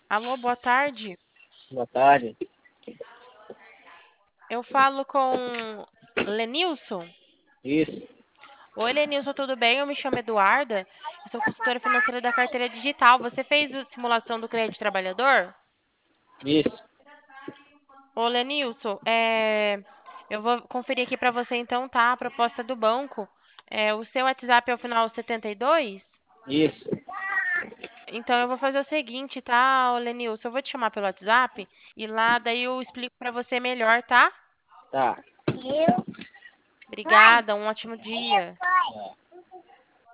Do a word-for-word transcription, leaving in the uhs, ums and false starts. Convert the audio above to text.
Alô, boa tarde. Boa tarde. Eu falo com Lenilson. Isso, Oi, Lenilson, tudo bem? Eu me chamo Eduarda. Eu sou consultora financeira da carteira digital. Você fez a simulação do crédito trabalhador? isso, Ô, Lenilson, é, eu vou conferir aqui para você então, tá? A proposta do banco. É, o seu WhatsApp é o final setenta e dois? isso. Então eu vou fazer o seguinte, tá, ô Lenilson? Eu vou te chamar pelo WhatsApp e lá daí eu explico para você melhor, tá? Tá. Obrigada, um ótimo dia.